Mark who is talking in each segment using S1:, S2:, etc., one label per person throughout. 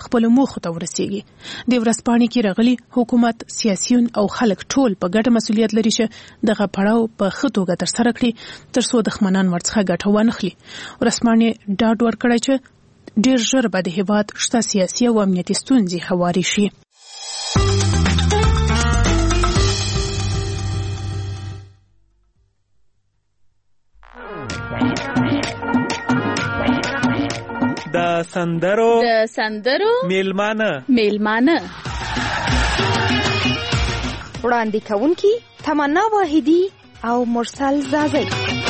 S1: خپل موخو ته ورسیږي. د ورځپاڼې کې راغلي حکومت، سیاسيون او خلک ټول په ګډه مسؤلیت لري چې دغه پړاو په ښه توګه ترسره کړي ترڅو دښمنان ورڅخه ګټه وانخلي. ورځپاڼې ډاډ ورکړی چې ډېر ژر به د هېواد شته سیاسي او امنیتي ستونزې هوارې شي.
S2: د سندرو میلمانه
S3: وړاندې کوونکي تمنا واحدی او مرسل زازی.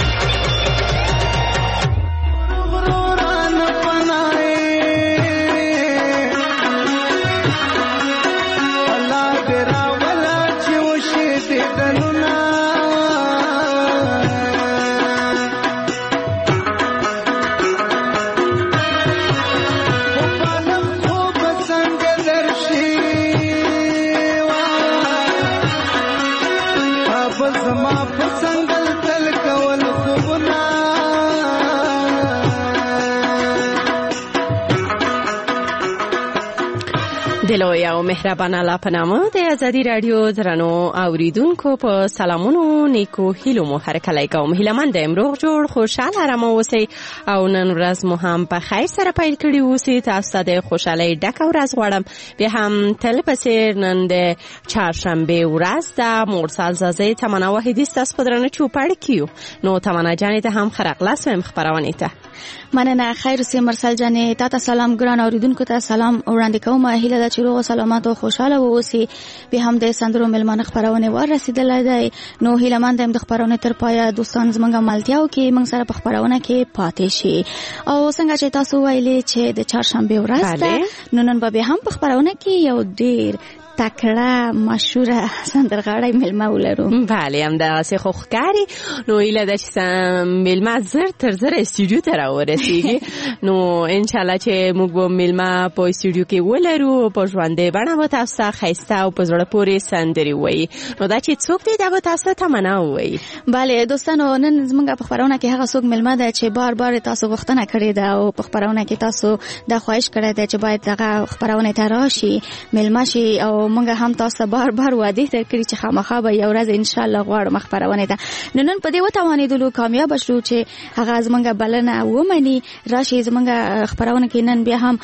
S4: دلوی او مهربان الله په نامه د ازادي رادیو درنو اوریدونکو په سلامونو نیکو هیلو مو هرکلی کوم. هیلمن د امروغ جوړ خوشاله آرام اوسئ او نن ورځ مو هم په خیر سره پیل کړي اوسئ. تاسو ته د خوشحالۍ ډکه ورځ غواړم. بیا هم تل په څیر نن د چهارشنبې ورځ ده. مرسل زازی تمنا واحدی ستاسو په درنه چوپړ کیو. نو تمنا جانې ته هم ښه راغلاست وایم خپرونې ته.
S5: مننه. خیر اوسئ مرسل جانې. تا ته سلام. ګران اوریدونکو ته سلام وړاندې کوم. هیله ده چې روغ سلامت او خوشاله اوسئ. به هم د سندرو میلمانه خبرونه ور رسیدلای دی. نو هیله مند د خبرونه تر پای دوستان زمونږه ملتیاو کې موږ سره په خبرونه کې پاتې شي. او څنګه چې تاسو ویلي چې د چهارشنبه ورځ ده، نو نن به هم په خبرونه کې یو ډیر تکړه مشهور سندرغاړی میلمه ولرو.
S4: بله همدغسې خو ښکاري. نو ایله ده چې میلمه زر تر زر استودیو ته راورسیږي. نو انشاءالله چې موږ به میلمه په استودیو کې ولرو، په ژوندۍ بڼه به تاسو ته ښایسته او په زړه پورې سندرې ووایي. نو دا چې څوک دی دا به تاسو ته تمنا ووایي.
S5: بله دوستانو، نن زموږ په خبرونه کې هغه څوک میلمه ده چې بار بار تاسو غوښتنه کړې ده او په خبرونه کې تاسو دا خواهش کړی ده چې باید دغه خبرونه ته راشي، میلمه شي. او مونږ هم تاسو بار بار وعده درکړي چې خامخا به یو ورځ ان شاء الله غواړو خبرونه ده. نن په دې وتوانېدلو کامیاب شو چې هغه زمونږ بلنه ومني راشي زمونږ خبرونه کې. نن بیا هم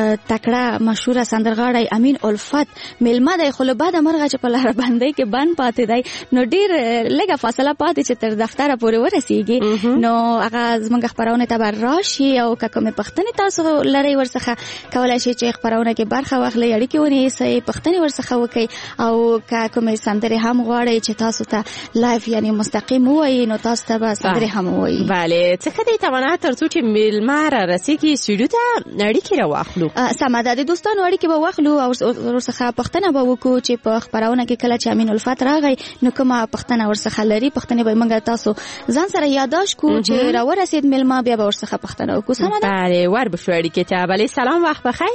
S5: تکړه مشهور سندرغاړی امین الفت میلمه دی، خو له بعد مرغه چې په لار باندې کې بند پاتې دی، نو ډیر لږه فاصله پاتې چې تر دفتر پورې ورسیږي. نو هغه زمونږ خبرونه ته راشي او که کومه پښتنې تاسو لري ورڅخه کولای شي چې خبرونه کې برخه واخلي، اړیکې ونیسئ، پښتنې ورڅخه وکړئ. او که کومه سندره هم غواړئ چې تاسو ته لایف یعنی مستقیم وایي، نو تاسو ته به سندره هم وایي.
S4: بله څه کدی تمنا ترڅو چې میلمه را رسیږي استودیو ته اړیکې را واخلو.
S5: سمه ده. د دوستانو اړیکې به واخلو او ورڅخه پښتنه به وکړو چې په خبرونه کې کله چې امین الفت راغی نو کومه پښتنه ورڅخه لري، پښتنه به موږ تاسو ځان سره یاداش کو چې را ورسید میلمه، بیا به ورڅخه پښتنه وکړو. سمه ده.
S4: بله ور بشو اړیکې ته. بله سلام، وخت بخیر.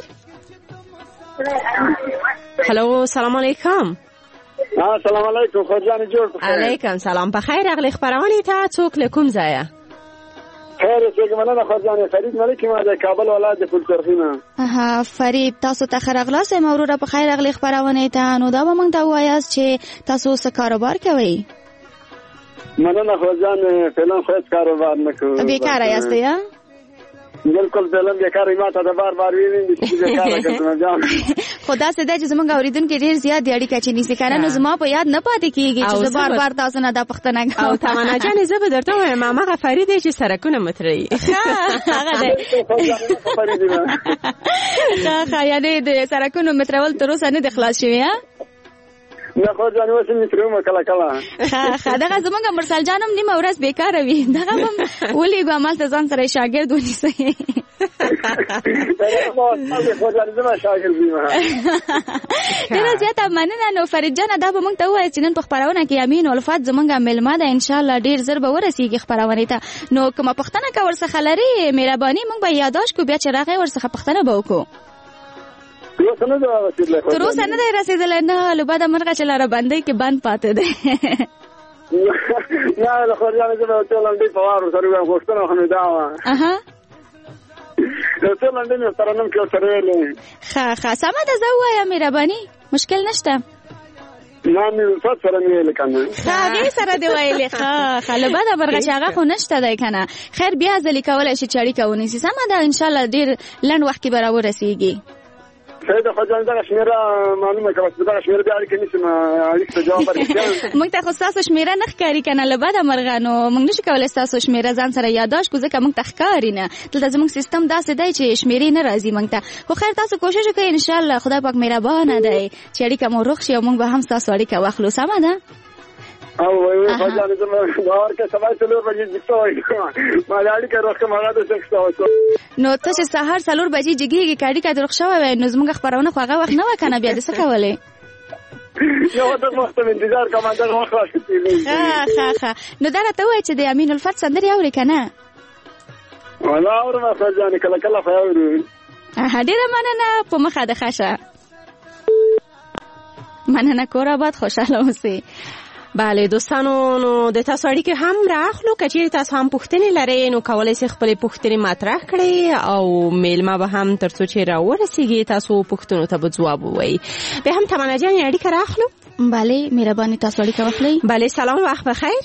S4: هلو سلام علیکم.
S6: سلام علیکم خورجان جوړ په خیر.
S4: علیکم سلام. په خیر راغلی خبرونه ته. څوک له کوم ځایه؟
S6: خیر اوسې مننه خورجان. فرید ملک ما د کابل ولایت د پلچرخینه.
S5: فرید تاسو ته خیرغلاس موروره په خیر راغلی خبرونه ته. نو دا به موږ ته وایاست چې تاسو څه کاروبار کوئ؟
S6: مننه خورجان. فعلا خو کاروبار نه کوم.
S5: بیکاره یاست یا؟
S6: بالکل فعلا بیکاره. ما ته د بار بار ویلم چې بیکاره کوم جان.
S5: خدا سي دا چې زمونږ اوریدونکو ډیر زیات دی اړیکه چې نيسي کنه، نو زما په یاد نه پاتې کیږي چې بار بار تاسو نه دا پښتنه کوم.
S4: او تمنا جان زه به درته وایم هغه فرید چې سرکونه متري.
S5: هغه دی. ښه یعنی د سرکونو مترول تر اوسه نه د خلاص شوی ها؟
S6: نه خو ځان وسه مترو کله کله.
S5: ښه دغه زمونږ مرسل جانم نیمه ورځ بیکاره وي، دغه هم ولې عمل ته ځان سره شاګرد ونیسي. ډیره زیاته مننه. نو فرید جان دا به موږ ته ووایه چې نن په خپرونه کې امین الفت زمونږ میلمه ده، انشاءالله ډیر زر به ورسیږي خپرونې ته. نو کومه پښتنه که ورڅخه لري مهرباني موږ به یاداش کو، بیا چې راغی ورڅخه پښتنه به وکړو. تر اوسه نه دی رسېدلی؟ نه له بعده مرغه چې لاره بندۍ کې بند پاتې دی.
S6: نه له خورجانې زه به ټول همدې په وار ورسره ویم، غوښتنه خو مې دا وه یو څه لنډې ترنم کې ورسره ویلې.
S5: ښه سمه ده، زه ووایم مهرباني، مشکل نشته.
S6: ما مې استاد سره مې ویلې کنه.
S5: هغې سره دې ویلې. ښه له بده مرغه چې هغه خو نشته دی کنه. خیر بیا ځلې کولی شي چې اړیکه ونیسي. سمه ده، انشاءالله ډېر لنډ وخت کې به راورسېږي.
S6: صحیح ده. خو جان دغه شمېره معلومه که بس دغه شمېره بیا اړیکه نیسي نو اړیکې ته جواب ورکړي.
S5: موږ ته خو ستاسو شمېره نه ښکاري که نه، له بده مرغه نو موږ نشو کولی ستاسو شمېره ځان سره یاداشت کړو ځکه موږ ته ښکاري نه. دلته زموږ سیستم داسې دی چې شمېرې نه راځي موږ ته. خو خیر تاسو کوشش وکړئ، انشاءالله خدای پاک مهربانه دی چې اړیکه مو روغ شي او موږ به هم ستاسو اړیکه واخلو. سمه ده؟
S6: او وای خو جان زما باور کې سبا څلور بجې ځوای ما اړیکه روغ کوم هغه د شخص
S5: نو ته چې سهار 4 بجې جګیږي کاډی کا درخ شوی وای نو زموږ خبرونه خو هغه وخت نه وکنه بیا د څه کولې
S6: یو د وخت انتظار کوم دا وخت راځي.
S5: ښه نو دا راته وای چې د امین الفت سندري اوري کنه؟
S6: ولا اورم خو ځان کله کله خو اورم.
S5: ډیره مننه په مخه د خاشه. مننه کور آباد، خوشاله اوسئ.
S4: بله دوستانو، نو د تاسو اړیکې هم راخلو. که چیرې تاسو هم پوښتنې لرئ نو کولی شئ خپلې پوښتنې مطرح کړئ او میلمه به هم تر څو چې راورسېږي تاسو پوښتنو ته به ځواب ووایي. بیا هم تمنا جانې اړیکه راخلو.
S5: بله مهرباني تاسو اړیکه واخلئ.
S4: بله سلام، وخت بخیر.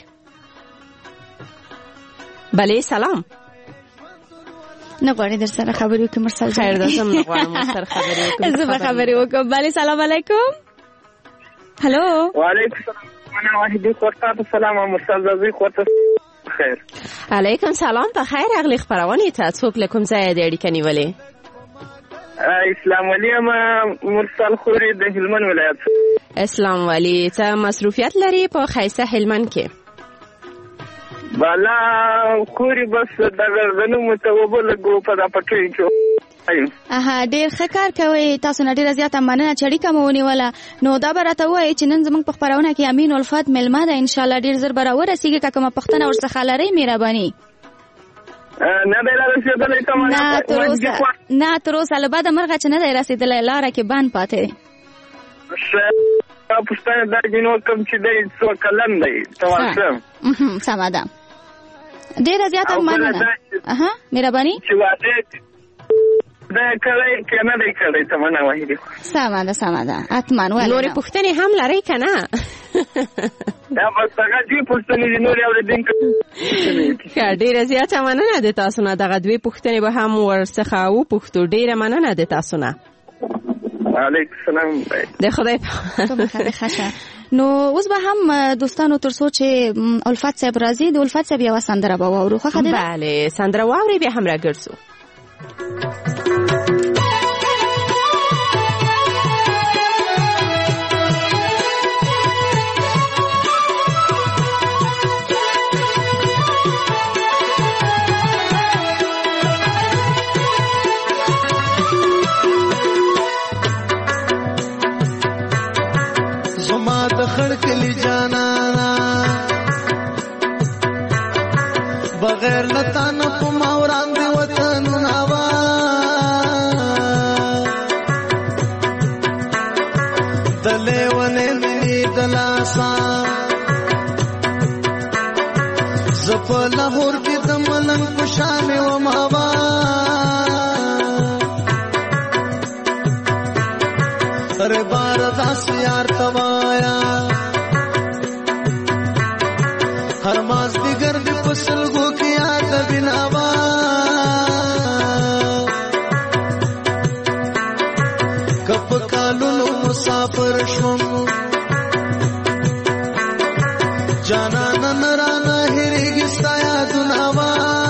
S4: بله سلام.
S5: نه غواړئ در سره خبرې وکړم مرسل جان؟
S4: خیر ده، زه هم نه غواړم ورسره خبرې وکړم.
S5: زه به خبرې وکړم. بله سلام علیکم. هلو
S7: وعلیکم السلام. انا واحدی خورتا سلام مرسل زازی خورتا خیر.
S4: علیکم سلام، په خیر راغلی. خبرونه ته څوک له کوم ځایه د اړیکه نیولې؟
S7: اسلام ولی ما مرسل خوري د هلمند ولایت.
S4: اسلام ولی ته مصروفیت لري په خیسه هلمند کې؟
S7: بالا خوري بس دغه غنو متوبه لګو په دا پټوي کې.
S5: ډېر ښه کار کوئ. تاسو نه ډېره زیاته مننه چې اړیکه مو ونیوله. نو دا به راته ووایئ چې نن زموږ په خپرونه کې امین الفت میلمه ده، انشاءالله ډېر ژر به راورسېږي. که کومه پوښتنه ورڅخه لرئ مهرباني. نه تر اوسه له بده مرغه چې نه دی رسېدلی، لاره کې بند پاتې دی.
S7: پوښتنه دا جنو کوم چې دی څو کلن دی تواسم.
S5: سمه ده، ډېره زیاته مننه. مهرباني.
S7: چې واده دا کړی که نه دی کړی تمنا واحدي.
S5: سمه ده حتما.
S4: نورې پوښتنې هم لرئ که نه؟
S7: دا بس هغه دوی پوښتنې دي، نورې اورېدونکي.
S4: ښه ډېره زیاته مننه د تاسو نه. دغه دوې پوښتنې به هم ورڅخه وپوښتو. ډېره مننه د تاسو نه.
S7: علیکم السلام.
S4: د خدای
S5: نو اوس به هم دوستانو تر څو چې الفت صاحب راځي د الفت صاحب یوه سندره به واورو. خوښه ده؟
S4: بله سندره واورئ بیا هم راګرځو.
S8: خړکلی جانانا بغیر لتانا په ماوران دی وطن نوا دلې ونې مې دلاسا زپ لاهور کې د ملنګ په شان و ماوا اره بار داس یار توایا هر ماز دیگر دی پسلگو کی یاد بناوا کپ کالونو مسافر شوم جانا نرانا هریگی سایا دناوا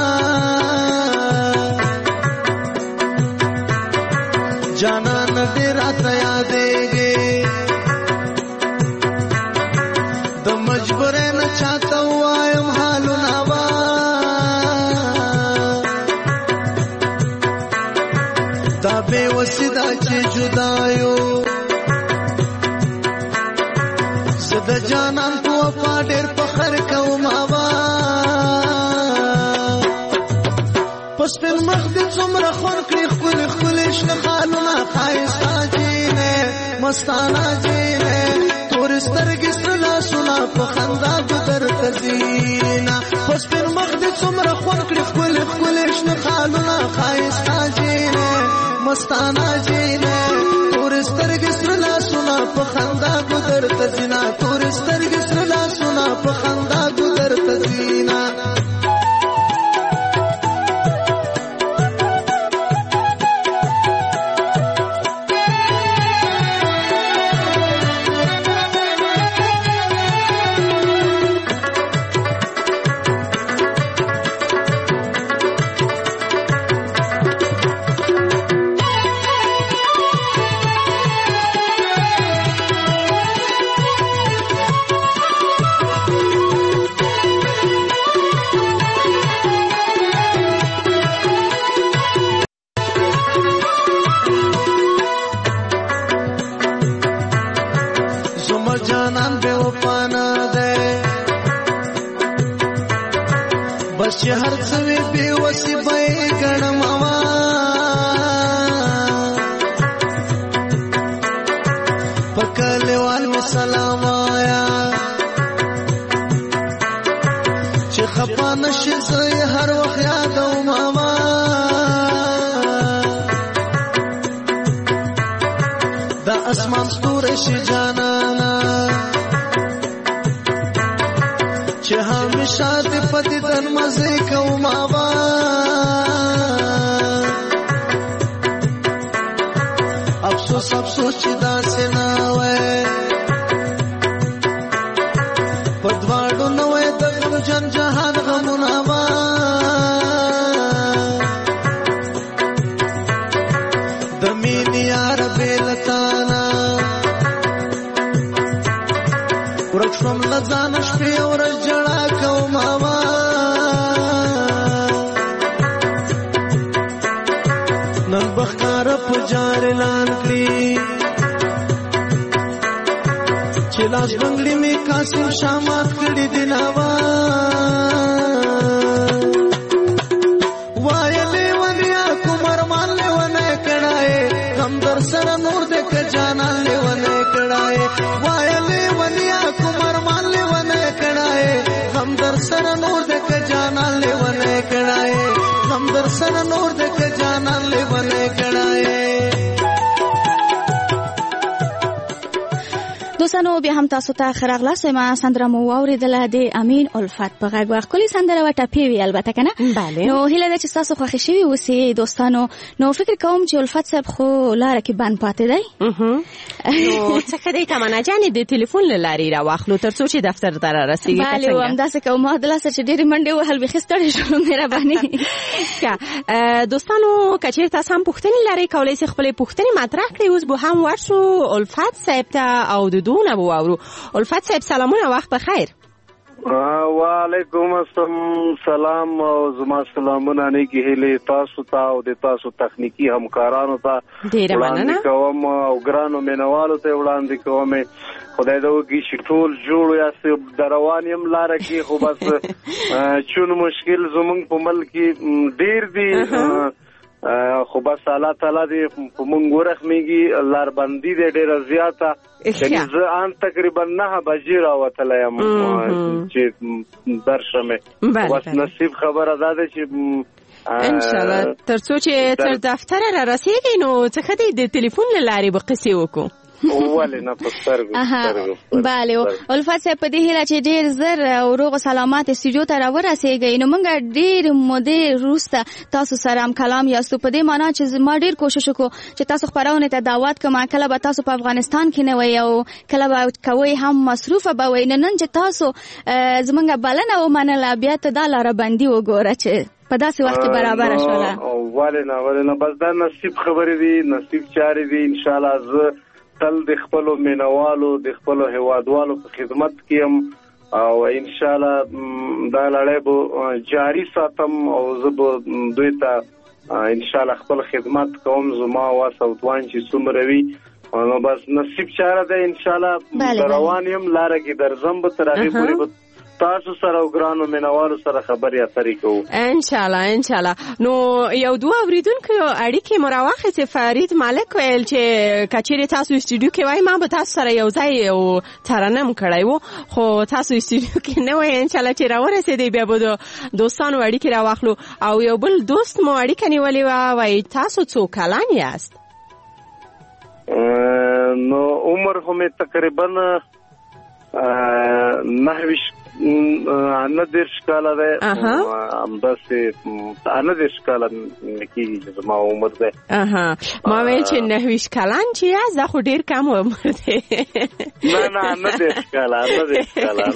S8: جانا ندی رات یادیگی د مجبور نه چاته وایم حالو نوا دا به وسیدا چې جدایو زد جانان په وفا ډېر فخر کوم اوا پس په مخ دې څومره خون کړی خپل عشق خالونه خایستا جینه مستانه جینه تور سترګې سره لاسونه په خندا ګودر ته ځینا پس پر مخ دې څومره خون کړي ښکلې ښکلې شنه خالونه ښایسته جینې مستانه جینې تورې سترګې سره لاسونه په خندا ګودر ته ځینا تورې سترګې سره لاسونه په خندا ګودر ته ځینا چې هر څه وی بي وسی به ګڼم وا پکلوال می سلام آیا چې خپه نشي زه هر وخت یادوم ما دا اسمان ستوره شي جانانا چې همیشه دې پدې تن مزه کوم وا افسوس افسوس چې دا سينه وې پدواړو نو وې د جن جهان غمونه وا د مين یار بلتانا ورښم لزان شپې اور جړا کوم وا نن بخار په جار لان کړی چې لاس بنگړي می قاسم شامات کړی دی نوا وایلې ونیا کومر مان له ونه کړای غم در سره نور دې ک جانان له ونه کړای وایلې ونیا کومر مان له ونه کړای غم در سره نور دې ک جانان له ونه کړای غم در سره نور دې ک جانان له ونه کړای
S5: دوستانو بیا هم تاسو ته خراغلاس ما سندره مو اوریدله د امین الفت په غږ وکړي سندره و ټپی وی البته کنه
S4: بله
S5: نو هیله ده چې تاسو خوښ شي وسی دوستانو نو فکر کوم چې الفت صاحب خو لار کې بند پاتې دی
S4: نو څه کړي تمنا جان د ټلیفون لاري را واخلو ترڅو چې دفتر ته راسیږي
S5: بله هم دا څه کوم د لاسه چې ډېری منډه وهل به خستړې شو مهرباني
S4: دوستانو کچیر تاسو هم پوښتنې لري کولای شئ خپل پوښتنې مطرح کړئ اوس به هم ورشو الفت صاحب ته او دونه بو اورو الفت صاحب سلامونه وخت بخیر
S6: وعلیکم السلام او زما سلامونه نه کیږي تاسو ته او د تاسو تخنیکی همکارانو ته
S4: ډیره مننه
S6: کوم او ګرانو مینوالو ته وړاندې کوم خدای دا وږي شټول جوړ یا سه دروانیم لار کې خو بس چون مشکل زمونږ په ملک ډیر دی خو بس الله تعالی دې موږ ورخمېږي لار باندې دې ډېر زیاته چې زه ان تقریبا 9 بجې راوتلم چې درشمه بس نصیب خبره ده چې
S4: ان شاء الله ترڅو چې تر دفتر را رسیدي نو څه خدي د ټلیفون لاري به قصې وکړو
S6: ولې نه پسترګو
S5: bale الفت صاحب په دې هیله چې ډیر زر او روغ سلامات استودیو ته راورسېږئ نو موږ ډیر مودې وروسته تاسو سره هم کلام یاستو په دې معنی چې ما ډیر کوشش وکړو چې تاسو خبرونه ته دعوت کوم کله به تاسو په افغانستان کې نه وي او کله به کوي هم مصروفه به وي نن چې تاسو زمونږ بلنه ومنله بیا ته دا لاره بندي وګوره چې په داسې وخت کې برابر شوله
S6: ولې بس دا نصیب خبرې دي نصیب چارې دي ان شاء الله زه تل د خپل مینوالو د خپل هوادوالو په خدمت کې هم او ان شاء الله دا لړۍ به جاری ساتم او زه به دوی ته ان شاء الله خپل خدمت کوم زما واسه وتوان چې څومره وي نو بس نصیب چاره ده ان شاء الله روان یم لاره کې درځم به تر هغه پورې تاسو سره او ګرانو مینوالو سره خبرې اترې کوو
S4: ان شاء الله. نو یو دوه اوریدونکو اړیکې مراوخه فرید مالک ویل چې کچېری تاسو استودیو کې وای ما به تاسو سره یو ځای یو ترنم کړی وو خو تاسو استودیو کې نه وای. ان شاء الله چې راورسېدې بیا به دوستانو اړیکې راواخلو. او یو بل دوست مو اړیکه نیولې وای تاسو څو کلن یاست؟
S6: نو عمر هم تقریبا 9 کاله ده. همداسې 9 کاله کېږي چې زما عمر ده.
S4: ما ویل چې 9 کلن چې یاست دا خو ډېر کم عمر دی.
S6: نه 9 کاله عمر ده.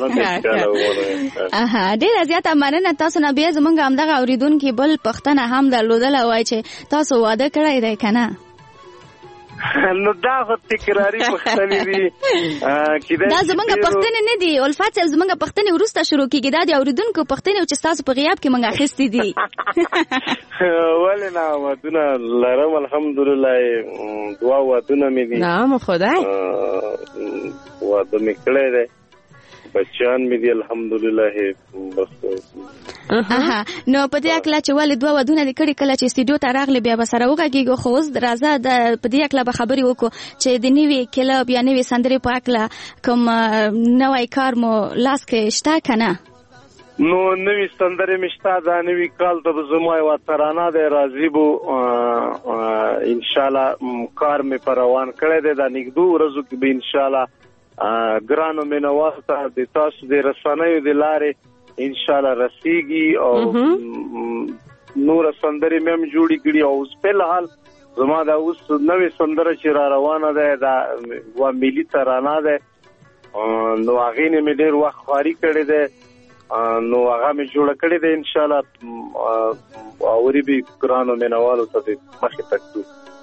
S5: ډېره زیاته مننه. تاسو نه بیا زمونږ همدغه اورېدونکي بل پوښتنه هم درلودله وای چې تاسو واده کړی دی که نه؟
S6: نو دا خو تکراري پوښتنې دي.
S5: دا زمونږ پوښتنې نه دي الفت صاحب، زمونږ پوښتنې وروسته شروع کېږي. دا د اورېدونکو پوښتنې چې ستاسو په غیاب کې موږ اخیستې دي.
S6: ولې نه ودونه لرم الحمدلله. 2 ودونه مې دي.
S4: نام خدای.
S6: واده مې کړی دی، بچیان مې دي الحمدلله. بس
S5: نو په دې اکلا چې ولې 2 ودونه دي کړي کله چې استودیو ته راغلي بیا به سره وغږیږو. خو اوس راځه په دې اکلا به خبرې وکړو چې د نوي کلب یا نوي سندرې په اکلا کوم نوی کار مو لاس کې شته که نه؟
S6: نو نوی سندرې مې شته. دا نوي کال ته به زما یوه ترانه دی راځي بو انشاءالله کار مې په روان کړی دی. دا نږدې ورځو کې به انشاءالله ګرانو مینوالو ته د تاسو د رسنیو د لارې انشاءالله رسیږي. او نور سندرې مې هم جوړې کړي. او اوس په الحال زما دا اوس نوې سندره چې را روانه ده دا یوه ملي ترانه ده. نو هغې نه مې ډېر وخت خواري کړی دی. نو هغه مې جوړه کړې ده انشاءالله اوري به ګرانو مینوالو ته د مخې تکتو.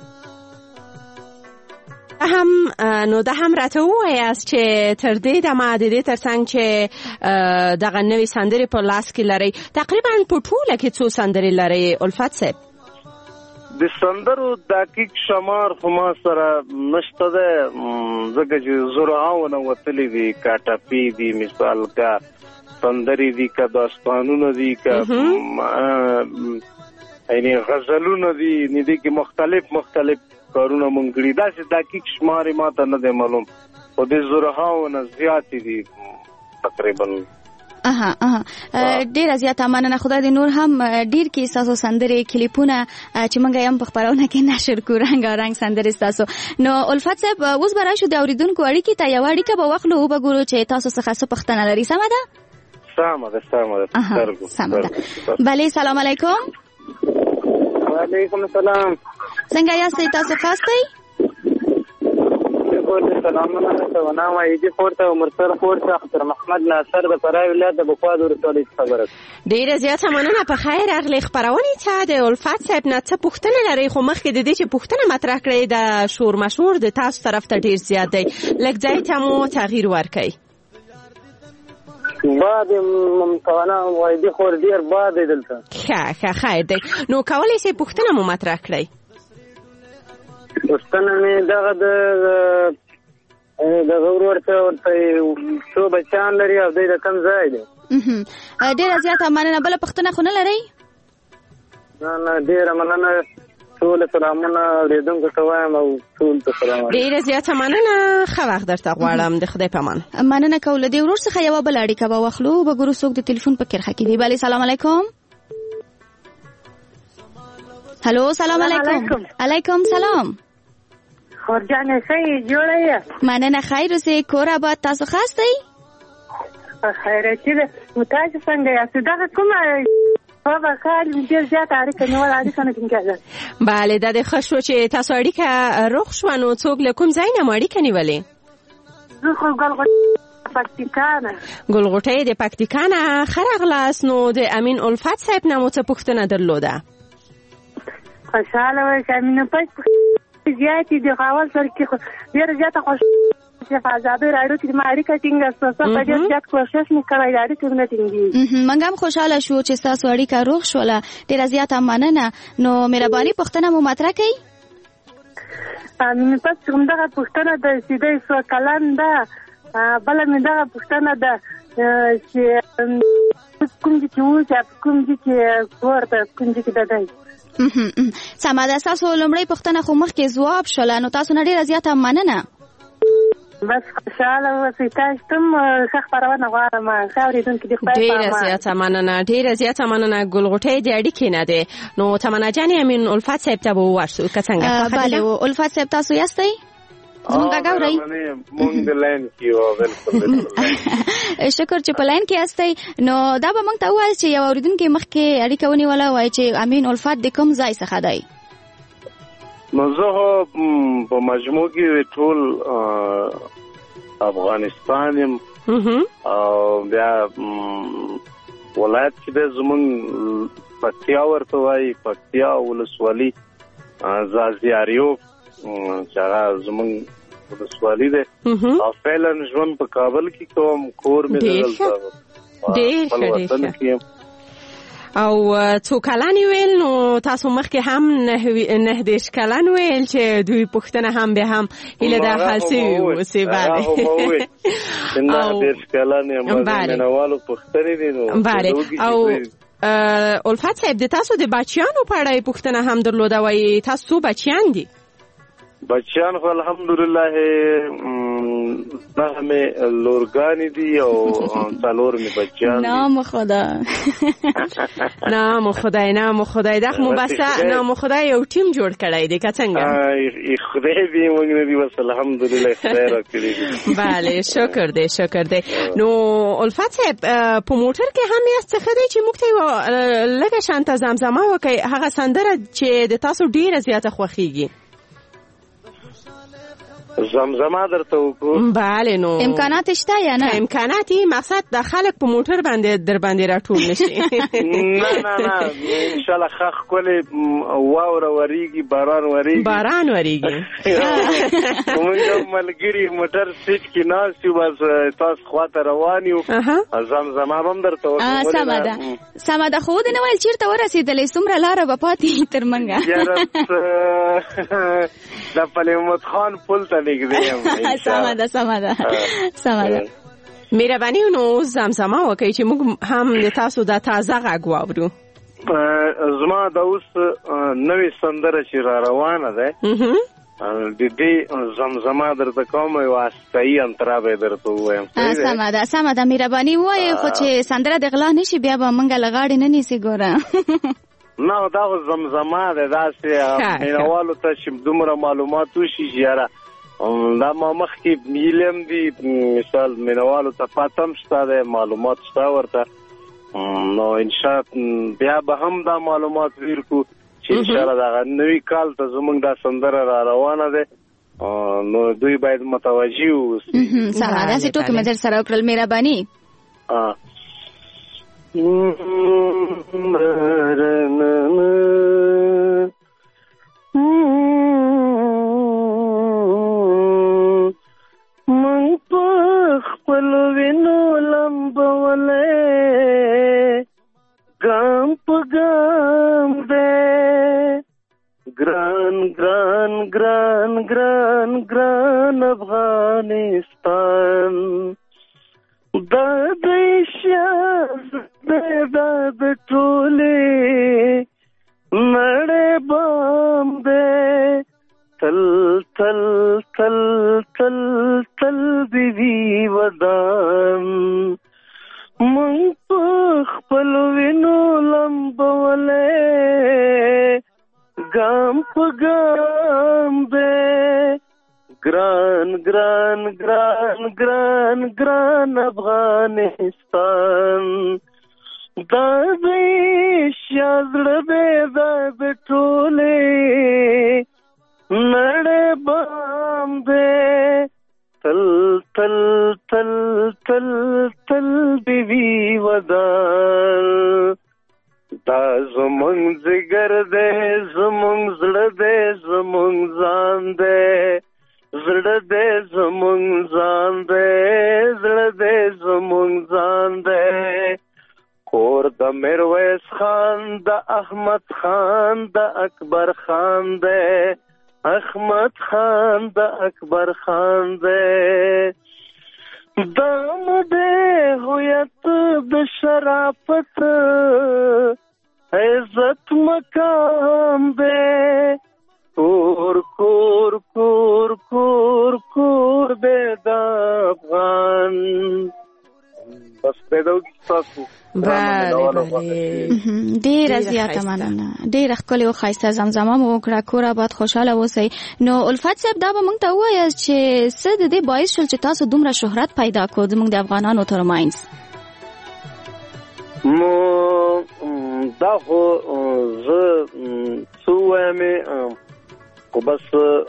S4: نو دا هم راته ووایاست چې تر دې دمه د دې ترڅنګ چې دغه نوې سندرې په لاس کې لرئ تقریبا په ټوله کې څو سندرې لرئ الفت صاحب؟
S6: د سندرو دقیق شمار خو ما سره نشته ده ځکه چې زرعاونه وتلي دي کا ټپې دي مثال کا سندرې دي کا داستانونه دي کا یعنی غزلونه دي ندي کې مختلف کارونه مونږ کړي. داسې دقیق شمار ما ته نه دی معلوم خو د زرعاونه زیاتې دي تقریبا.
S5: ډیره زیاته مننه. خدای دې نور هم ډیر کې تاسو سندرې کلیپونه چې موږ هم په خبرونه کې نشر کوو رنګارنګ سندرې تاسو. نو الفت صاحب اوس به راشو د اوریدونکو اړیکې ته یو اړیکه به واخلو او به ګورو چې تاسو څخه څه پوښتنه لري. سمه ده؟
S6: سمه ده.
S5: بله سلام علیکم.
S7: وعلیکم السلام.
S5: څنګه یاست تاسو خاصئ؟
S7: سلامونه ته نام ایدي پورته مرسل پورته اختر محمد ناصر د فرای ولایت د بخوا د ولسوالۍ خبره.
S4: ډیره زیاته مننه. په خیر راغلی خبرونه ته د الفت صاحب نه څه پوښتنه لري؟ خو مخکې د دې چې پوښتنه مطرح کړئ د شور مشهور د تاسو طرف ته ډیر زیات دی لږ ځای ته مو تغییر ورکړئ.
S7: بعد ممتوانا وایدي خور ډیر بعد دلته.
S4: ښه خیر دی. نو کولی شئ پوښتنه مو مطرح کړئ؟
S7: پوښتنه مې دغه د ورته څو بچیان لري او دوی د کوم ځای دی؟
S5: ډیره زیاته مننه. بله پوښتنه خو نه لرئ؟
S7: نه ډیره مننه. ټول سلامونه اوریدونکو ته وایم او ټول ته سلام.
S4: ډیره زیاته مننه. ښه وخت درته غواړم. د خدای په امان.
S5: مننه کوم. له دې ورور څخه یوه بله اړیکه به واخلو به ګورو څوک د تلیفون په کرښه کې دی. بله سلام علیکم. هلو سلام علیکم. علیکم سلام.
S9: خورجانه څنګه جوړه یې؟
S5: مننه خیر اوسئ. کور آباد. تاسو خاصئ؟
S9: خیراتي ده. تاسو څنګه یاست؟ دغه کومه بابا کال ډېر زیات اړیکه نیول اړیکه نه ټینګېږي.
S4: بله دا د ښه شو چې تاسو اړیکه روغ شوه. نو څوک له کوم ځای نه مو اړیکه نیولې؟
S9: زه خو پکتیکا نه.
S4: ګلغوټۍ د پکتیکا نه. ښه راغلاست. نو د امین الفت صاحب نه مو څه پوښتنه درلوده؟
S9: خوشحاله وای چې امین الفت زیاتې د غاول سره کې ډېره زیاته خوش چې په ازادۍ راډیو کې ما اړیکه ټینګه ستاسو په ډېر زیات کوشش مې کړی د اړیکې نه ټینګېږي.
S5: موږ هم خوشحاله شو چې ستاسو اړیکه روغ شوله. ډېره زیاته مننه. نو مهرباني پوښتنه مو مطرح کړئ.
S9: امین الفت همدغه پوښتنه ده چې دی څو کلن ده. بله مې دغه پوښتنه ده چې کوم ځای کې و چې کوم ځای کې کور ده کوم ځای کې د دی.
S5: سمه ده. ستاسو لومړۍ پوښتنه خو مخکې ځواب شوله، نو تاسو نه ډېره زیاته مننه.
S9: بس خوشحاله اوسئ. تاسو ته هم ښه خپرونه غواړم. ښه اورېدونکي دي. خدای په امان.
S4: ډېره زیاته مننه. ګلغوټۍ د اړیکې نه دی. نو تمنا جانې امین الفت صاحب ته به وورسو که څنګه؟
S5: بله الفت صاحب تاسو یاستئ؟ زمونږ غږ اورئ؟
S6: مونږ د لاین کې یو. بالکل
S5: شکر چې په لاین کې یاستئ. نو دا به موږ ته ووایاست چې یو اورېدونکي مخکې اړیکه ونیوله، وایي چې امین الفت د کوم ځای څخه دی؟
S6: نو زه په مجموع کې ټول افغانستان یم او بیا ولایت چې دی زمونږ پکتیا ورته وایي، پکتیا ولسوالي زازیاریوب چې هغه زمونږ ولسوالي دی. او فعلا ژوند په کابل کې کوم، کور مې
S4: ډېر ښه. او څو کلن ویل؟ نو تاسو مخکې هم 9 کلن ویل چې دوی پوښتنه هم به هم هیله د حل سوي اوسې.
S6: بله 9 کلن یم. مینوالو پوښتنې دي. نو
S4: او الفت صاحب د تاسو د بچیانو په اړه پوښتنه هم درلوده، وایي تاسو څو بچیان دي؟
S6: بچیان خو الحمدلله نه مې لورګانې دي او 4 مې بچیان دي.
S5: نام خدا.
S4: نام خدای دا خو بسه نام خدای یو ټیم جوړ کړی دی که څنګه؟
S6: خدای دې موږ نه دي بس الحمدلله خدای راکړي دي.
S4: بله شکر دی. نو الفت صاحب په موټر کې هم یاست څه دی چې موږ ته لږه شانته زمزمه وکړئ، هغه سندره چې د تاسو ډېره زیاته خوښیږي.
S6: زمزمه درته وکړو؟
S4: بله. نو
S5: امکانات شته یا نه؟
S4: امکانات مقصد د خلک په موټر باندې در باندې راټول نشي.
S6: نه ان شاء الله ښه ښکلې واوره وریږي، باران وریږي. موږ ملګري موټر سیټ کې ناست یو، بس تاسو خواته روان یو. زمزمه هم درته وکړو.
S5: سمه ده. خو دې نه ویل چېرته ورسېدلې؟ څومره لاره به پاتې تر منګه؟
S6: د پلموت خان پل ته
S5: سمه ده.
S4: مهرباني نو زمزمه وکړئ چې موږ هم د تاسو د تازه غږ واورو.
S6: زما د اوس نوې سندره چې را روانه ده د دې زمزمه درته کوم، یو استایي انترا به درته ووایم.
S5: سمه ده. مهرباني ووایئ، خو چې سندره د غلا نشي بیا به موږ له غاړې نه نیسي. ګوره
S6: نه دا خو زمزمه ده، داسې مینوالو ته چې دومره معلومات وشي چې یاره دا ما مخکې میلم دي، مثال مینوالو ته پاتم شته ده، معلومات شته ورته. نو انشاءالله بیا به هم دا معلومات ویرکو چې انشاءالله دا نوی کال ته زمونږ دا سندره را روانه ده، نو دوی باید متوجه اوسي.
S5: سمه ده. داسې ټوکې مې در سره وکړل. مهرباني.
S6: من په خپل وینو لمبولې ګام په ګام دې ګران افغانستان دا دیشاز د ټولې نړۍ بام دې تل دی ودان. من په خپل وینو لمبولې ګام په ګام دې ګران افغانستان دا دیشاز د ټولې نړۍ بام دې تل دی ودان. دا زمونږ جګر دې، زمونږ زړه دې، زمونږ ځان دې، زړه دې زمونږ ځان دې، زړه دې زمونږ ځان دې. کور د میرویس خان، د احمد خان، د اکبر خان دې، احمد خان د اکبر خان دې. دم دے ہویت د شرافت عزت مقام دے کور کور کور کور کور دے دا افغان. بس پیدا تاسو
S5: ډیره زیاته مننه. ډیره ښکلې او ښایسته زمزمه مو وکړه. کور آباد خوشحاله اوسئ. نو الفت صاحب دا به موږ ته ووایاست چې څه د دې باعث شول چې تاسو دومره شهرت پیدا کړو زموږ د افغانانو ترمنځ؟
S6: نو دا خو زه څه ووایم خو بس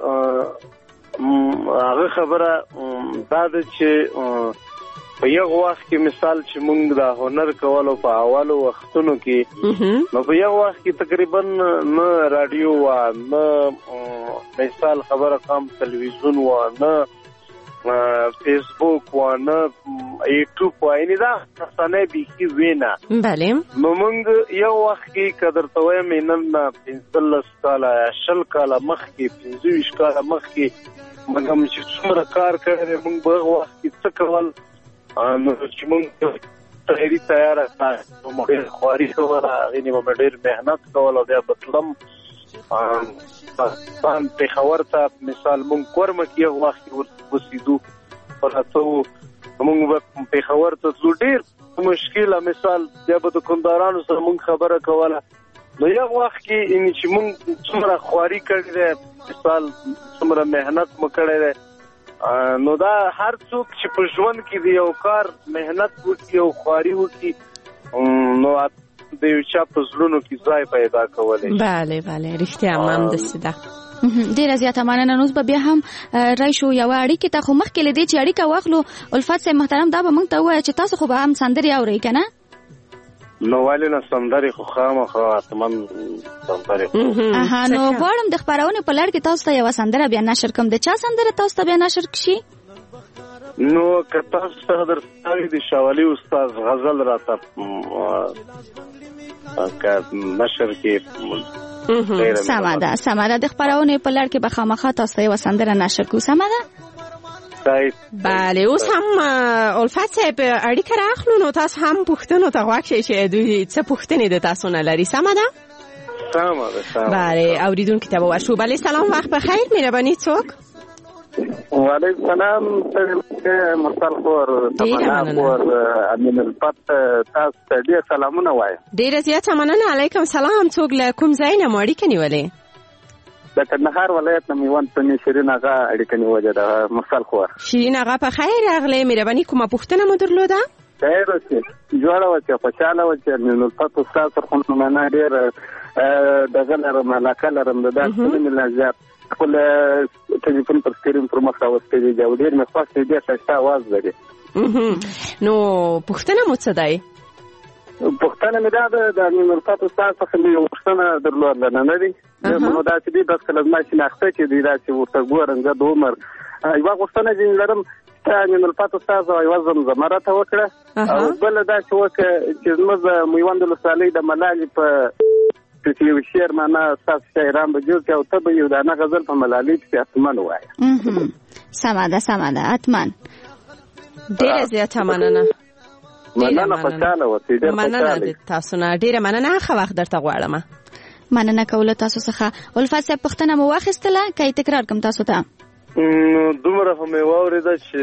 S6: هغه خبره دا ده چې په یو وخت کې مثال چې موږ دا هنر کولو په اولو وختونو کې نو په یو وخت کې تقریبا نه رادیو و نه مثال خبره کام تلویزیون و نه فیسبوک و نه یوټیوب و یعنی دا رسنۍ بیخي وینا.
S4: بله
S6: نو موږ یو وخت کې قدر ته وایم نن 15 کاله 20 کاله مخکې 25 کاله مخکې موږ چې څومره کار کړی موږ په وخت کې څه کول نو چې موږ تیاری تیار کړو موږ خواري کوله غني موږ ډېر مهنت کوله بیا بتلم پاکستان پیښور ته مثال موږ کورمه کې یو وخت وسیدو ورته موږ پیښور ته ډېر مشکله مثال بیا به د کندارانو سره موږ خبره کوله نو یو وخت کې ان چې موږ څومره خواري کړې ده مثال څومره مهنت مو کړې ده نو دا هر څوک چې په ژوند کې دی یو کار مهنت وکړي او خواري وکړي نو د یو چا په زړونو کې ځای پیدا کولی.
S4: بله بله رښتیا هم داسې ده.
S5: ډیره زیاته مننه. نو به بیا هم راشو یو اړیکې ته خو مخکې له دې چې اړیکه واخلو الفت صاحب محترم دا به موږ ته ووایه چې تاسو خو به هم سندرې اورئ که نه؟
S6: نو ولې نه سندرې خو خامخا حتما سندرې
S5: نو غواړم د خپرونې په لړ کې تاسو ته یوه سندره بیا نشر کړم. د چا سندره تاسو ته بیا نشر کړي؟
S6: نو که تاسو ته درته د شاولي استاد غزل راته نشر کې
S5: سمه ده د خپرونې په لړ کې به خامخا تاسو ته یوه سندره نشر کړو. سمه ده؟
S4: بله اوس هم الفت صاحب اړیکه راخلو نو تاسو هم پوښتنو ته غوږ شئ چې دوی څه پوښتنې د تاسو نه لري. سمه ده؟
S6: سمه ده.
S4: بله اوریدونکو ته به ورشو. بله سلام وخت بخیر. مهرباني څوک؟
S7: وعلیکم السلام مرسل خور تمنا خور امین الفت تاسو ته ډیر سلامونه وایم.
S4: ډیره زیاته مننه. علیکم سلام. څوک له کوم ځای نه مو اړیکه نیولې؟
S7: د کندهار ولایت نه میوند په شیرین آغا اړیکه نیولې ده. مرسل خور
S4: شیرین آغا په خیر راغلی. مهرباني کومه پوښتنه مو درلوده؟
S7: خیر اوسې جوړه وه چې خوشحاله وه چې امین الفت استاد سره خو مننه ډېر دغه لرم علاقه لرم د داسې مې لا زیات خپل ټلیفون پر سکرین پر مخ راوستی دی او ډېر مې خوښ دی. ډېر ښایسته اواز لري.
S4: نو پوښتنه مو څه دی؟
S7: پوښتنه مې دا ده د امین الفت استاد څخه مې یوه پوښتنه درلوده نه دی نو داسې دي بس کله زما شناخته چې دی داسې ورته ګورم زه د عمر یوه غوښتنه ځینې لرم چې امین الفت استاد یوه زمزمه راته وکړه او بله داسې وکړه چې زموږ د میوند ولسوالۍ د ملالې په چې یو شعر معنا ستاسو شاعران به جوړ کړي او ته به یو دانه غزل په ملالۍ پسې حتما ووایه.
S5: سمه ده اتمن.
S4: ډېره زیاته مننه.
S7: مننه خوشحاله اوسئ. ډېر
S4: مننه د تاسو نه. ډېره مننه. ښه وخت درته غواړم.
S5: مننه کوله تاسو څخه. الفت صاحب پوښتنه مو واخیستله که یې تکرار کړم تاسو ته؟
S6: دومره خو مې واورېده چې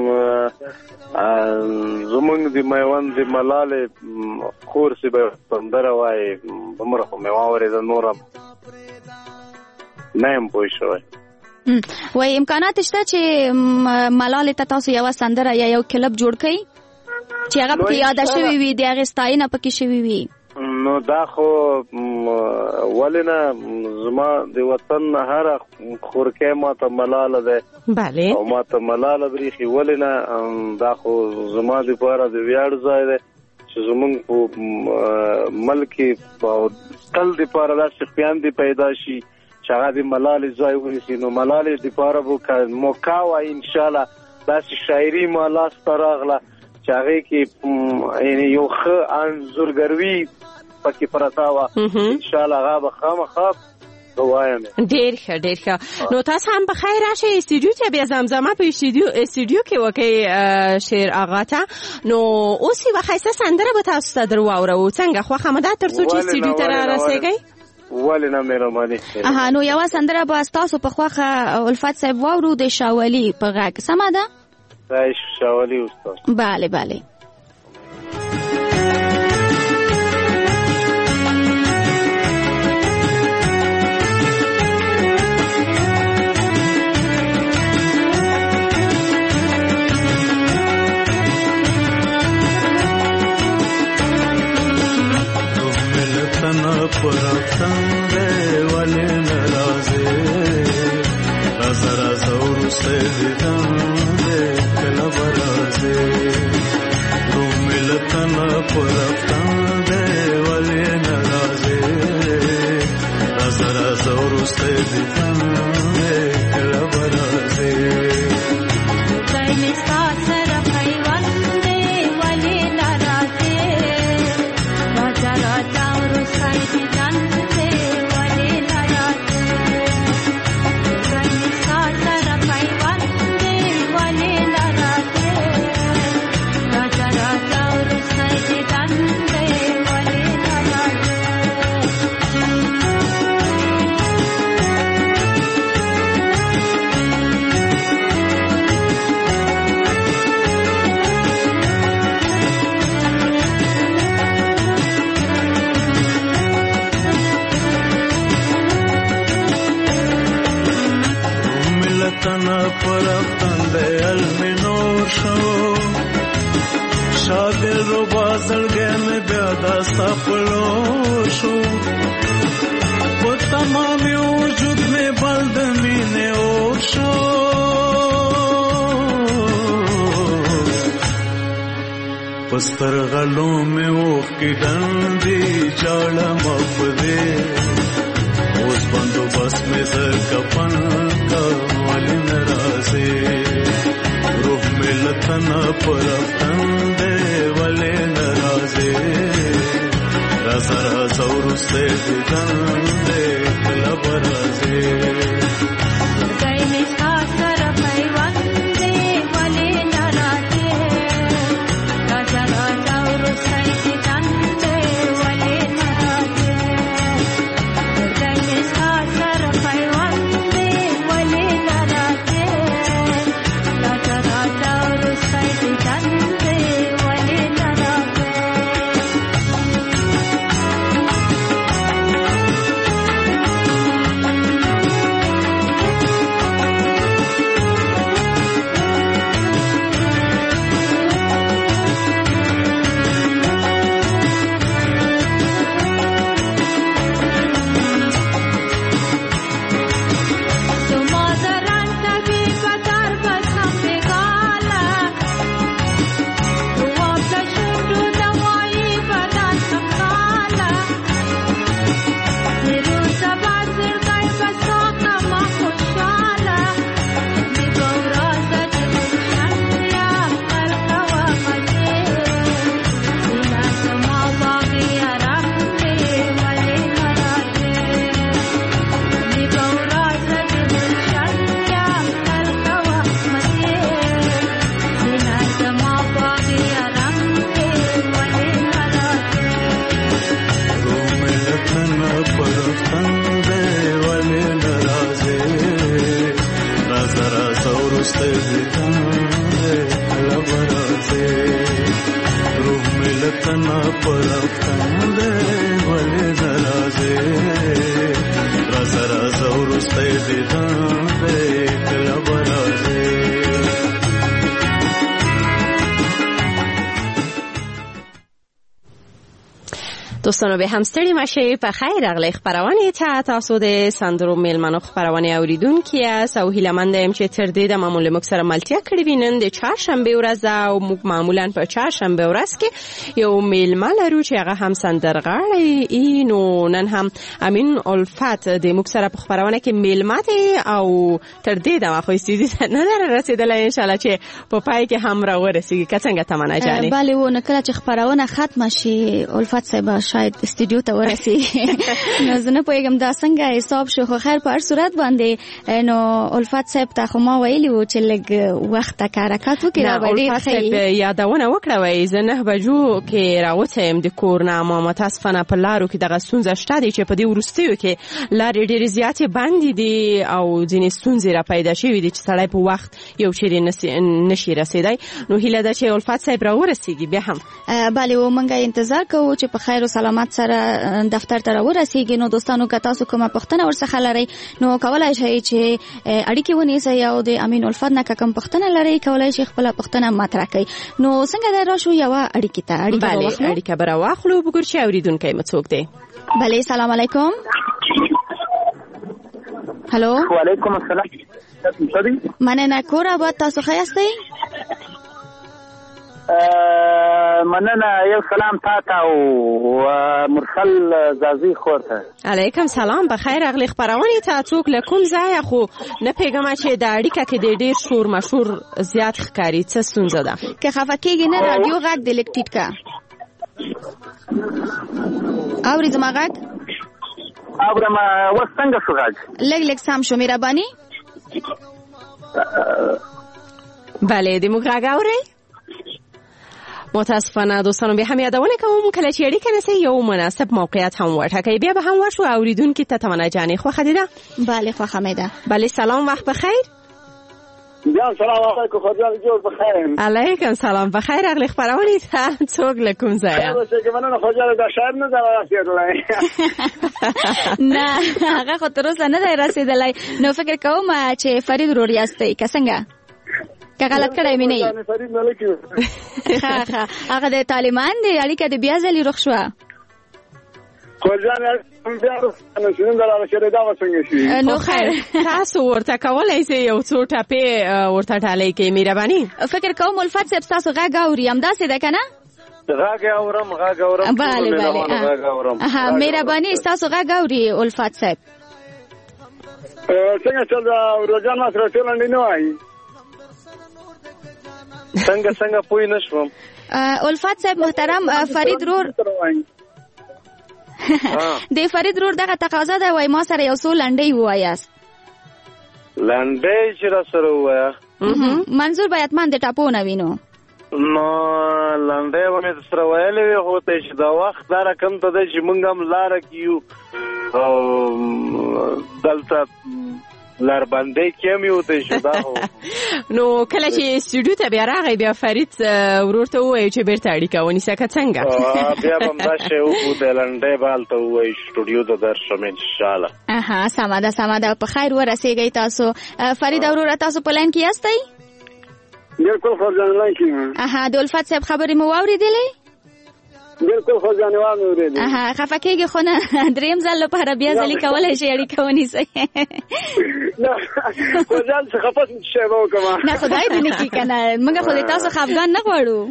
S6: زمونږ د میوند د ملالې خور چې به سندره وایي دومره خو مې واورېده نوره نه یم پوه شوی.
S5: وایي امکانات شته چې ملالې ته تاسو یوه سندره یا یو کلپ جوړ کړئ چې هغه پکې یاده شوې وي د هغې ستاینه پکې شوې وي؟
S6: نو دا خو ولې نه زما د وطن هره خورکۍ ماته ملاله ده.
S4: بله
S6: او ماته ملاله بریخي. ولې نه دا خو زما دپاره د ویاړ ځای دی چې زمونږ په ملک او تل دپاره داسې خویندې پیدا شي چې هغه د ملالې ځای ونیسي. نو ملالې دپاره به موقع وایي انشاءالله داسې شاعري ما لاسته راغله چې هغې کې یو ښه انځورګروي پکې پرته وه انشاءالله هغه به خامخا وایم.
S4: ډیر ښه. نو تاسو هم په خیر راشئ استودیو ته، بیا زمزمه په استودیو کې وکړئ شعر آغا ته. نو اوس یوه ښایسته سندره به تاسو ته در واورو. څنګه خوښه مو ده تر څو چې استودیو ته رارسېږئ؟
S6: ولې نه مهرباني.
S5: نو یوه سندره به ستاسو په خوښه الفت صاحب واورو د شاولي په غږ، سمه ده؟
S6: شاولي استاد.
S5: بله.
S8: پرفتن ده ولی نرازه رازه ورسته دیدن ده کلا برازه رو ملتن پرفتن ده ولی نرازه رازه ورسته دیدن ده کلا برازه دایمی ساسر پیوان ده ولی نرازه رازه ورسته پرفتن ده المنور شو شادل رو بازلگه میں بیاداستا پلو شو وہ تمامی وجود میں بلدمین اور شو پستر غلوں میں اوخ کی ڈندی جاڑا مفدے اوز بندو بس میں زر کپن کا والی نرازے روح ملتن پرفتن دے والی نرازے رازا ورستے دیدن دے کلا برازے
S4: دوستانو به هم ستړي مشه په خیر راغلی خبرونه ته تاسو د سندرو میلمنو خبرونه اوریدونکي است او هیله مند یم چې تر دې د معمول موږ سره ملتیا کړی وینن د چهارشنبه ورځ او موږ معمولا په چهارشنبه ورځ کې یو میلمه لرو چې هغه هم سندرغاړی اینو نن هم امین الفت د موږ سره په خبرونه کې میلمه دی او تر دې د واخو استیدي نه رسیدل ان شاء الله چې په پای کې هم را ورسیږي که څنګه تمنا جانې
S5: بله و نه کله چې خبرونه ختم شي الفت صاحب باید استودیو ته ورسي نو زه نه پوهېږم دا څنګه حساب شو، خو خیر په هر صورت باندې نو الفت صاحب ته خو ما ویلي و چې لږ وخت ته حرکت وکړي.
S4: نه الفت صاحب یادونه وکړه وایي زه 9 بجو کې راوتم د کور نه، اما متاسفانه په لارو کې دغه ستونزه شته دی چې په دې وروستیو کې لارې ډېرې زیاتې بندې دي او ځینې ستونزې را پیدا شوي دي چې سړی په وخت یو چیرې نشي رسېدی. نو هیله ده چې الفت صاحب راورسېږي بیا هم.
S5: بله و موږ انتظار کوو چې په خیر او سلامت سره دفتر ته راورسېږي. نو دوستانو که تاسو کومه پوښتنه ورڅخه لرئ نو کولی شئ چې اړیکې ونیسئ او د امین الفت نه که کوم پوښتنه لرئ کولی شئ خپله پوښتنه مطرح کړئ. نو څنګه دی راشو یوه اړیکې ته؟
S4: بله اړیکه به راواخلو. بګور چې اورېدونکی مو څوک دی؟
S5: بله سلام علیکم. هلو
S7: وعلیکم السلام.
S5: مننه کور آباد، تاسو ښه یاستئ؟
S7: مننه، یو سلام تا ته او مرسل زازي خور ته.
S4: علیکم سلام، بخیر راغلی. خپرونې ته څوک له کوم ځایه؟ خو نه پوهېږم چې د اړیکه کې د ډېر شور مشهور زیات ښکاري، څه ستونزه ده؟
S5: که خفه کېږي نه رادیو غږ دې لږ ټیټ کړه. اورې زما غږ؟
S7: اورم. اوس څنګه شو غږ؟
S5: لږ سم شو مهرباني.
S4: بله د موږ غږ اورئ؟ متاسفانه دوستانو بیا هم یادونه کوم کله چې اړیکه نسی یو مناسب موقعیت هم وټاکئ بیا به هم ورشو. اوریدونکي ته تمنا جانې خوښه دي ده؟
S5: بله خوښه مې ده.
S4: بله سلام، وخت بخیر.
S7: جان سلام علیکم، خدای جوړ بخیر.
S4: علیکم سلام، بخیر راغلی. خپرونې ته څوک له کوم ځایه؟
S7: مننه خدای دا شاعر نه رسېدلی.
S5: نه هغه خو تر اوسه نه دی رسېدلی. نو فکر کوم چې فرید ورور یاستئ که څنګه؟ که غلط کړی مې نه یي. هغه د طالبان دی اړیکه د بیا ځلې رخ شوه. نو خیر
S4: تاسو ورته کولی شئ یو څو ټپې ورته ډالۍ کړئ مهرباني.
S5: فکر کوم الفت صاحب ستاسو غږ اوري، همداسې ده که نه؟
S6: غږ اورم.
S5: بله مهرباني ستاسو غږ اوري الفت صاحب.
S7: څنګه چل ده روزان ما سره ټول لنډې نه وایي؟
S6: څنګه پوه نه شوم.
S5: الفت صاحب محترم فرید رور د فرید رور دغه تقاضا ده وای ما سره یو څو لنډۍ ووایاست.
S6: لنډۍ چې را سره ووایه
S5: منظور باید من د ټاپو نه وینو.
S6: نو لنډۍ به مې سره ویلې وي خو ته چې دا وخت دا رقم ته دی چې موږ هم لاره کې یو او دلته لار باندې کېم یو ته شو دا.
S4: نو کله چې استودیو ته بیا راغی بیا فرید ورور ته ووایي چې بیرته اړیکه ونیسه که څنګه؟
S6: بیا به همدا شی وکړو د لنډۍ به هلته ووایي استودیو ته درشم انشاءالله.
S5: سمه ده په خیر ورسېږئ تاسو. فرید وروره تاسو په لاین کې یاستئ؟
S7: بالکل خورجان لاین کې.
S5: د الفت صاحب خبرې مو واورېدلې؟
S7: بالکل خورجان واورېدلې.
S5: خفه کېږي خو نه درېیم ځل لپاره بیا ځلې کولی شئ اړیکه ونیسئ.
S7: خورجان څه خفه شی به وکړم؟
S5: نه خدای دې نه کړي که نه موږ خو د تاسو خفګان نه غواړو.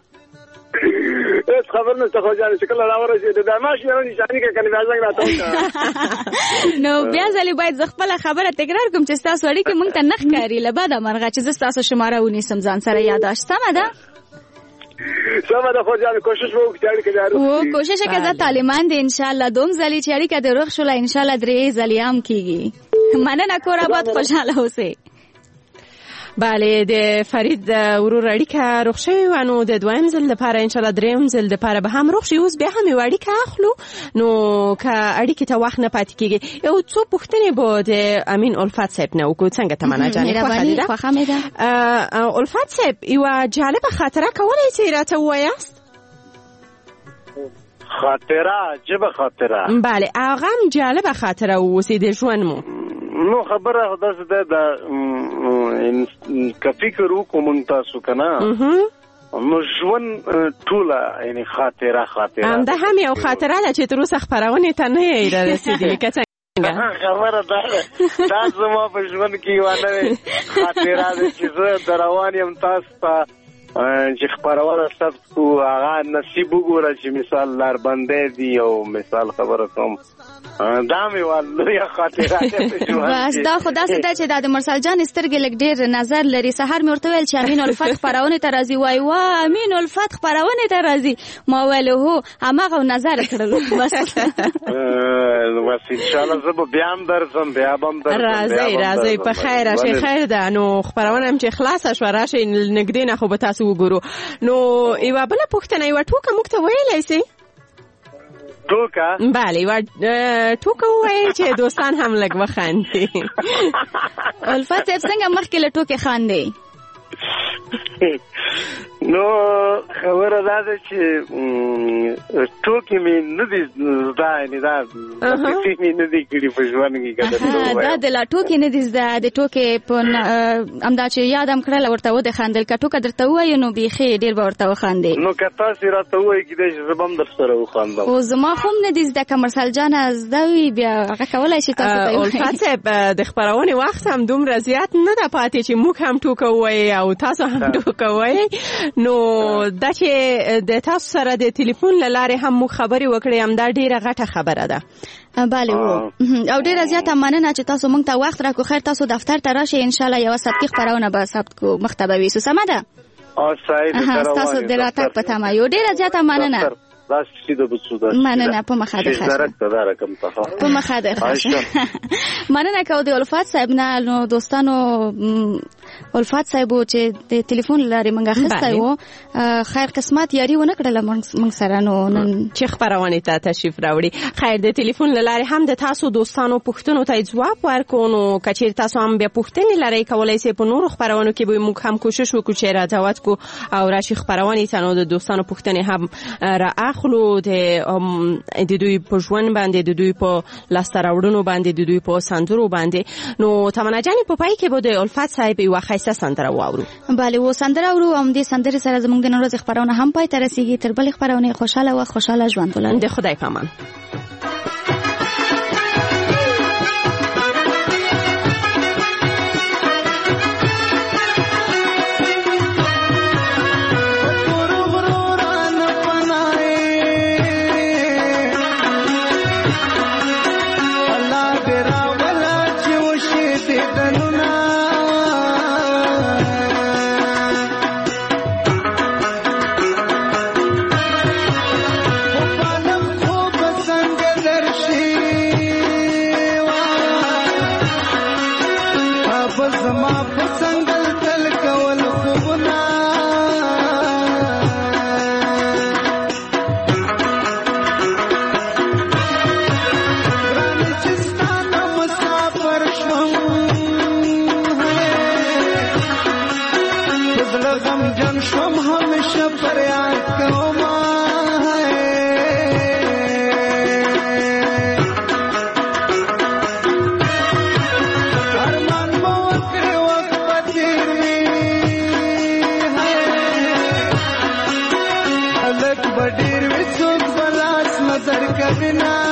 S7: هیڅ خبر نشته خورجان چې کله راورسېد دا ماشین یې نشاني کړه کنه بیا زنګ راته وکړه.
S5: نو بیا ځلې باید زه خپله خبره تکرار کوم چې ستاسو اړیکې موږ ته نه ښکاري له بده مرغه چې زه ستاسو شماره ونیسم ځان سره یاداشت. سمه ده؟
S7: سمه ده خورجان کوشش به وکړو چې اړیکه دې روغ
S5: کوشش که زه طالبان دې انشاءالله دوم ځلې چې اړیکه دې روغ شوله انشاءالله درې ځلې هم کېږي. مننه کور آباد خوشحاله اوسئ. بله د فرید ورور اړیکه روغ شوې وه نو د دویم ځل لپاره انشاءالله درېیم ځل لپاره به هم روغ شي. اوس بیا هم یو اړیکه اخلو نو که اړیکې ته وخت نه پاتې کېږي یو څو پوښتنې به د امین الفت صاحب نه وکړو. څنګه تمنا جانې خوښه مې ده؟ الفت صاحب یوه جالبه خاطره کولی شئ راته ووایاست؟
S6: خاطره
S4: بله هغه هم جالبه خاطره واوسي د ژوند مو.
S6: نو خبره داسې ده که فکر وکړو موږ تاسو که نه نو ژوند ټوله یعنې خاطره
S4: همدا هم یو خاطره ده چې تر اوسه خپرونې ته نه یې رارسېدلې که څنګه؟
S6: خبره دا زما په ژوند کې یوه نوې خاطره ده چې زه د روان یم تاسو ته چې خبرونه ثبت کو هغه نصیب وګوره چې مثال لار باندې دی او مثال خبره کوم دا مې والله خاطره
S5: بس دا خدا ستاسو چې د مرسل جان سترګې لګ ډیر نظر لري. سحر مې ورته ویل چې امین الفتح خبرونه ته راځي وای وا امین الفتح خبرونه ته راځي ما ویل هو هغه نظر کړلو بس
S6: ان شاء الله زه به بیا هم درځم بیا به هم درځم
S4: راځي په خیر راشي خیر ده نو خبرونه هم چې خلاص شو راشي نګدې نه خو به تاسو وګورو. نو یو بل پوښتنه یو ټوکه موږ ته ویلای شي
S6: ټوکه
S4: بله یو ټوکه وایي چې دوستان هم لږ وخاندي.
S5: الفت څنګه مخکې له ټوکې خاندي؟
S6: نو خبره دا ده چې ټوکې مې نه دي زده یعنې دا کیسې مې نه دي کړي په ژوند کې که درته ووایم
S5: دا د لا ټوکې نه دي زده د ټوکې په همدا چې یاد هم کړله ورته ودې خندل که ټوکه درته ووایي نو بیخي ډېر به ورته وخاندې
S6: نو که تاسې راته ووایي کیدای شي زه به هم درسره وخاندم
S5: خو زما خو هم نه دي زده که مرسل جانه زده وي بیا هغه کولی شي تاسو ته
S4: الفت صاحب د خپرونې وخت هم دومره زیات نه ده پاتې چې موږ هم ټوکه ووایي او تاسو هم ټوکه ووایي. نو دا چې د تاسو سره د ټلیفون له لارې هم موږ خبرې وکړې هم دا ډېره غټه خبره ده.
S5: بله و او ډېره زیاته مننه چې تاسو موږ ته وخت راکړو. خیر تاسو دفتر ته راشئ انشاءالله یوه ثبتي خپرونه به ثبت کو مخته به وي سمه ده ستاسو د راتګ په تمه یو ډېره زیاته مننه مننه په مخه ده په مخه ده مننه کو د الفت صاحب نه نو دوستانو الفت صاحب چې د ټلیفون لارې منګه خسته وو خیر قسمت یاري ونه کړله موږ سره نو نن
S4: چې خبرونه ته تشریف راوړي. خیر د ټلیفون لارې هم د تاسو دوستانو پوښتنو ته ځواب ورکړو. نو کچیر تاسو هم بیا پوښتنې لرئ کولای شئ په نورو خبرونو کې به موږ هم کوشش وکړو چې راځوات کو او راشي خبرونه ته نو د دوستانو پوښتنې هم را اخلو د دوی په ژوند باندې د دوی په لاسته راوړنو باندې د دوی په سندرو باندې. نو تمنا جان په پای کې به د الفت صاحب یو خاصه سندره واورو.
S5: بله و سندره اورو او دې سندرې سره زموږ د نن ورځې خبرونه هم پای ته رسیږي. تر بلې خبرونه خوشاله و خوشاله ژوند ولرئ.
S4: د خدای په امان.
S8: Kabina